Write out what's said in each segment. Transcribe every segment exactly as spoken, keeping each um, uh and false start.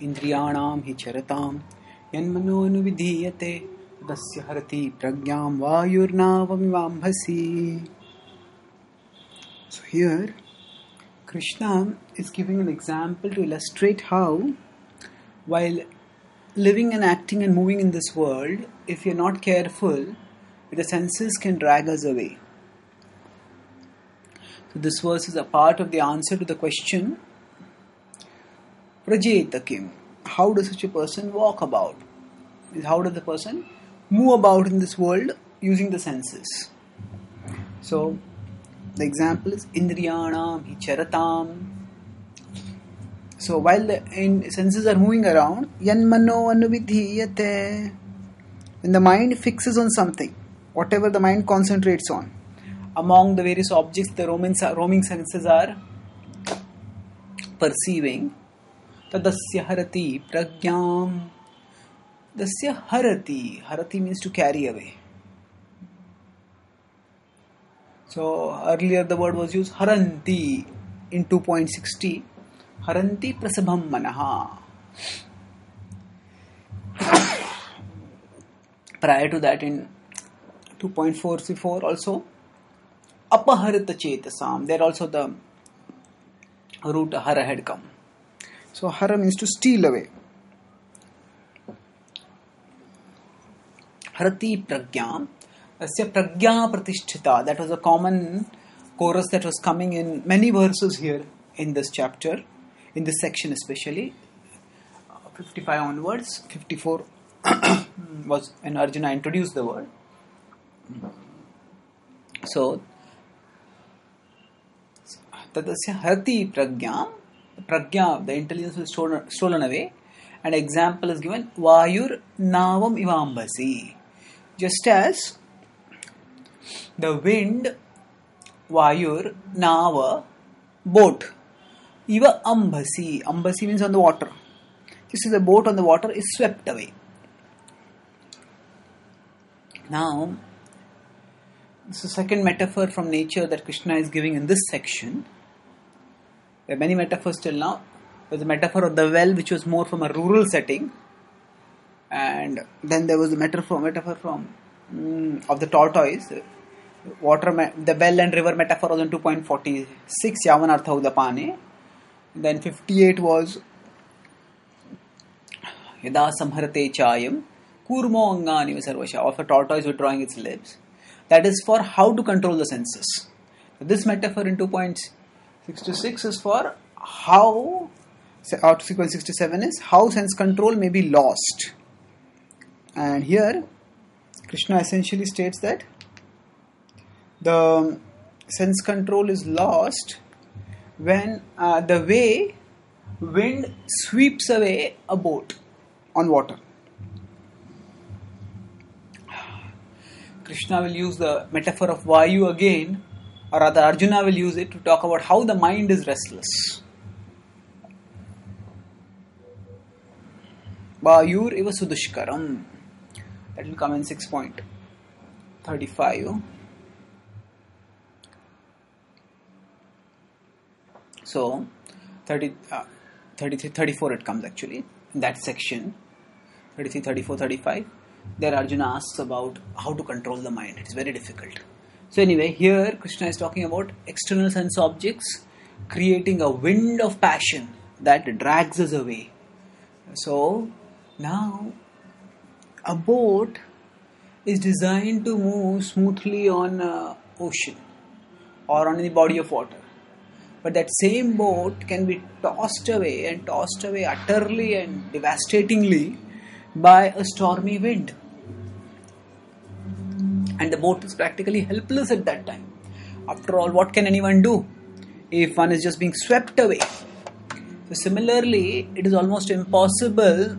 Indriyanam hi charatam yanmano anuvidhiyate tasya harati pragyam vayurnavamivambhasi. So here Krishna is giving an example to illustrate how, while living and acting and moving in this world, if we are not careful, the senses can drag us away. So this verse is a part of the answer to the question, Prajeta Kim, how does such a person walk about? How does the person move about in this world using the senses? So the example is Indriyanam hi charatam. So while the in, senses are moving around, yanmano anuvidhiyate, when the mind fixes on something, whatever the mind concentrates on, among the various objects the roaming, roaming senses are perceiving, tadasya harati pragyam. Dasya harati. Harati means to carry away. So earlier the word was used haranti in two point sixty. Haranti prasabham manaha. Prior to that in two point forty-four also apaharita chetasam. There also the root hara had come. So hara means to steal away. Harati pragyam. Asya pragya pratisthita. That was a common chorus that was coming in many verses here in this chapter, in this section especially. fifty-five onwards, fifty-four was when Arjuna introduced the word. So, tadasya harati pragyam. Pragya, the intelligence was stolen, stolen away. And example is given, Vayur navam ivambasi. Just as the wind, Vayur, Nava, boat, Iva ambasi. Ambasi means on the water. Just as the boat on the water is swept away. Now, this is the second metaphor from nature that Krishna is giving in this section. There are many metaphors till now. There was a metaphor of the well, which was more from a rural setting. And then there was the metaphor, metaphor from mm, of the tortoise. Water, the well and river metaphor was in two point forty-six, Yavanartha Udapane. Then fifty-eight was Yada Samharate Chayam Kurmo Angani Sarvasha, of a tortoise withdrawing its lips. That is for how to control the senses. This metaphor in two point sixty-six is for how, or two point sixty-seven is how sense control may be lost. And here Krishna essentially states that the sense control is lost when uh, the way wind sweeps away a boat on water. Krishna will use the metaphor of Vayu again, or rather Arjuna will use it to talk about how the mind is restless. Vayur iva sudushkaram. That will come in six point thirty-five. So, thirty, uh, thirty-three, thirty-four it comes actually, in that section, thirty-three, thirty-four, thirty-five, there Arjuna asks about how to control the mind. It's very difficult. So anyway, here Krishna is talking about external sense objects creating a wind of passion that drags us away. So, now, a boat is designed to move smoothly on uh, ocean or on any body of water. But that same boat can be tossed away and tossed away utterly and devastatingly by a stormy wind. And the boat is practically helpless at that time. After all, what can anyone do if one is just being swept away? So similarly, it is almost impossible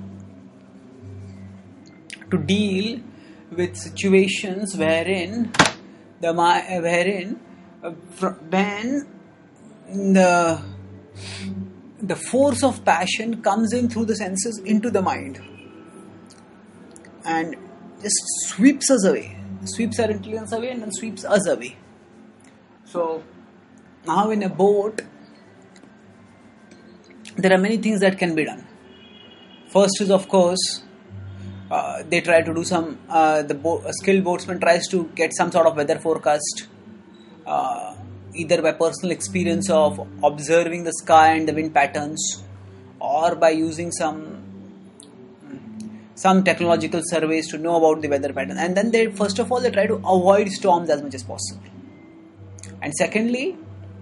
to deal with situations wherein the wherein uh, when the the force of passion comes in through the senses into the mind and just sweeps us away, sweeps our intelligence away and then sweeps us away. So now in a boat there are many things that can be done. First is, of course, uh, they try to do some, uh, the bo- a skilled boatsman tries to get some sort of weather forecast, uh, either by personal experience of observing the sky and the wind patterns, or by using some some technological surveys to know about the weather pattern. And then they, first of all, they try to avoid storms as much as possible. And secondly,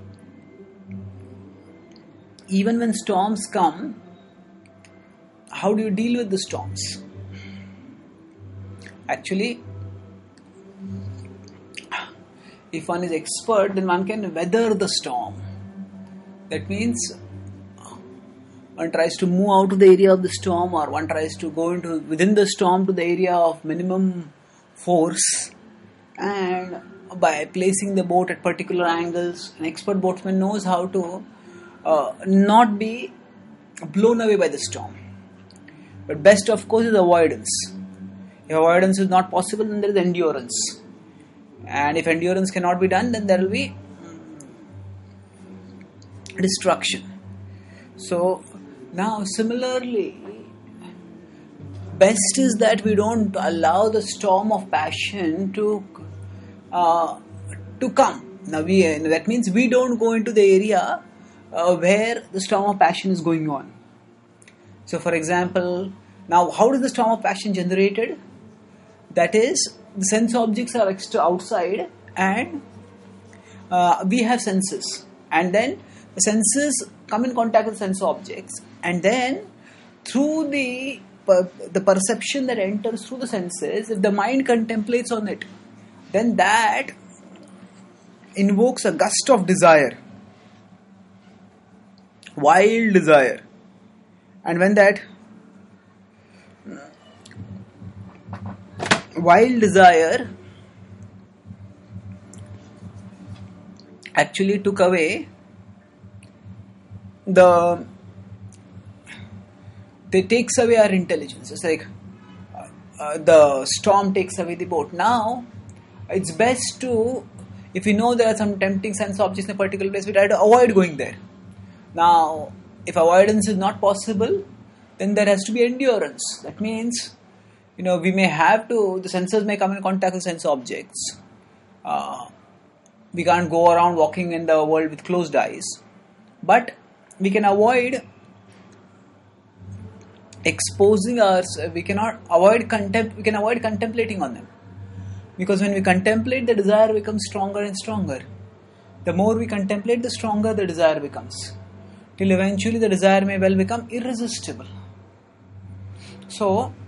even when storms come, how do you deal with the storms? Actually, if one is expert, then one can weather the storm. That means one tries to move out of the area of the storm, or one tries to go into within the storm to the area of minimum force, and by placing the boat at particular angles, an expert boatsman knows how to uh, not be blown away by the storm. But best, of course, is avoidance. If avoidance is not possible, then there is endurance. And if endurance cannot be done, then there will be destruction. So, now similarly, best is that we don't allow the storm of passion to uh, to come. Now, we that means we don't go into the area uh, where the storm of passion is going on. So, for example, now how is the storm of passion generated? That is, the sense objects are extra outside, and uh, we have senses, and then the senses come in contact with sense objects, and then through the per- the perception that enters through the senses, if the mind contemplates on it, then that invokes a gust of desire, wild desire. And when that wild desire actually took away the they takes away our intelligence. It's like uh, uh, the storm takes away the boat. Now it's best to, if we know there are some tempting sense objects in a particular place, we try to avoid going there. Now if avoidance is not possible, then there has to be endurance. That means, you know, we may have to, the senses may come in contact with sense objects. Uh, we can't go around walking in the world with closed eyes. But we can avoid exposing us, we cannot avoid contempt, we can avoid contemplating on them. Because when we contemplate, the desire becomes stronger and stronger. The more we contemplate, the stronger the desire becomes. Till eventually the desire may well become irresistible. So,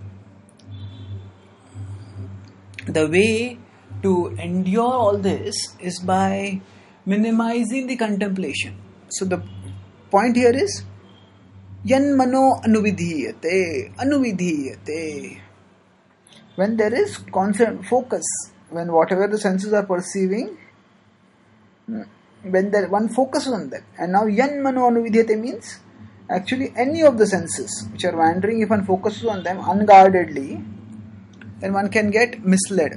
the way to endure all this is by minimizing the contemplation. So the point here is yan mano anuvidhiyate, anuvidhiyate. When there is constant focus, when whatever the senses are perceiving, when there one focuses on that. And now yan mano anuvidhiyate means actually any of the senses which are wandering, if one focuses on them unguardedly, then one can get misled.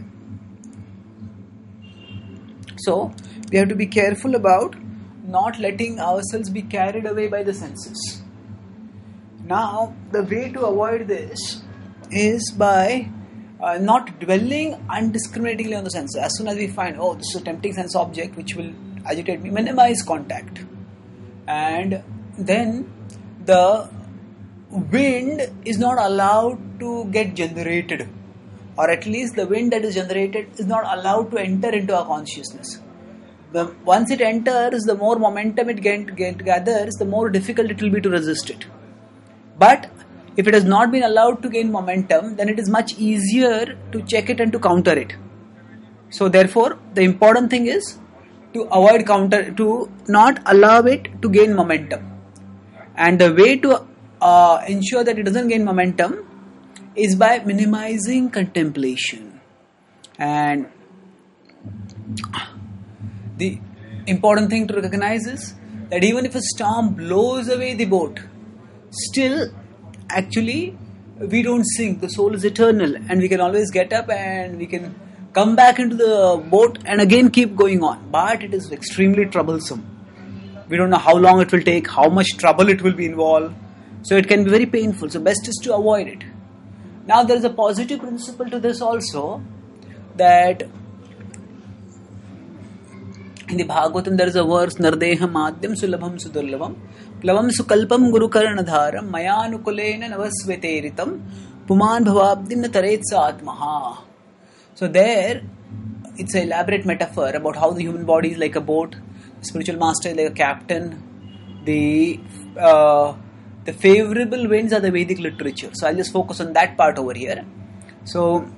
So, we have to be careful about not letting ourselves be carried away by the senses. Now, the way to avoid this is by uh, not dwelling undiscriminately on the senses. As soon as we find, oh, this is a tempting sense object which will agitate me, minimize contact. And then the wind is not allowed to get generated. Or at least the wind that is generated is not allowed to enter into our consciousness. The, once it enters, the more momentum it get, get, gathers, the more difficult it will be to resist it. But if it has not been allowed to gain momentum, then it is much easier to check it and to counter it. So therefore, the important thing is to avoid counter, to not allow it to gain momentum. And the way to uh, ensure that it doesn't gain momentum is by minimizing contemplation. And the important thing to recognize is that even if a storm blows away the boat, still actually we don't sink. The soul is eternal, and we can always get up and we can come back into the boat and again keep going on. But it is extremely troublesome. We don't know how long it will take, how much trouble it will be involved. So it can be very painful. So best is to avoid it. Now there is a positive principle to this also, that in the Bhagavatam there is a verse, Nardeha Madhyam Sulabham Sudurlabham Plavam Sukalpam Guru Karanadharam Mayanukulena Navasveteritam Puman Bhavabdim Taretsa Atmaha. So there it's an elaborate metaphor about how the human body is like a boat, the spiritual master is like a captain, the uh, the favorable winds are the Vedic literature. So I'll just focus on that part over here. So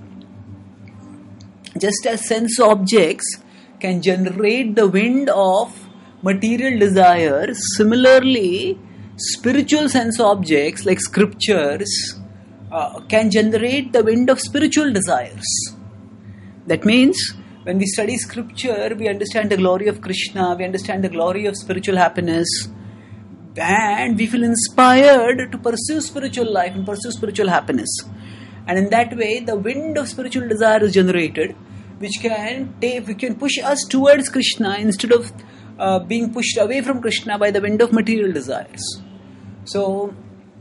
just as sense objects can generate the wind of material desires, similarly spiritual sense objects like scriptures uh, can generate the wind of spiritual desires. That means when we study scripture, we understand the glory of Krishna, we understand the glory of spiritual happiness, and we feel inspired to pursue spiritual life and pursue spiritual happiness. And in that way, the wind of spiritual desire is generated, which can take, we can push us towards Krishna instead of uh, being pushed away from Krishna by the wind of material desires. So,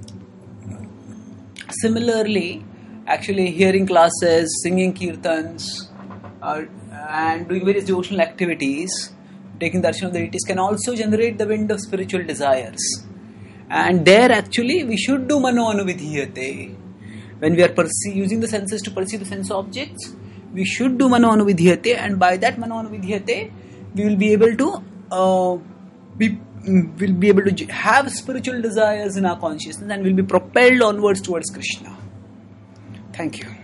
similarly, actually hearing classes, singing kirtans, uh, and doing various devotional activities, taking darshan of the deities can also generate the wind of spiritual desires. And there actually we should do mano anuvidhyate. When we are perce- using the senses to perceive the sense objects, we should do mano anuvidhyate, and by that mano anuvidhyate, we will be able to uh, be will be able to have spiritual desires in our consciousness and will be propelled onwards towards Krishna. Thank you.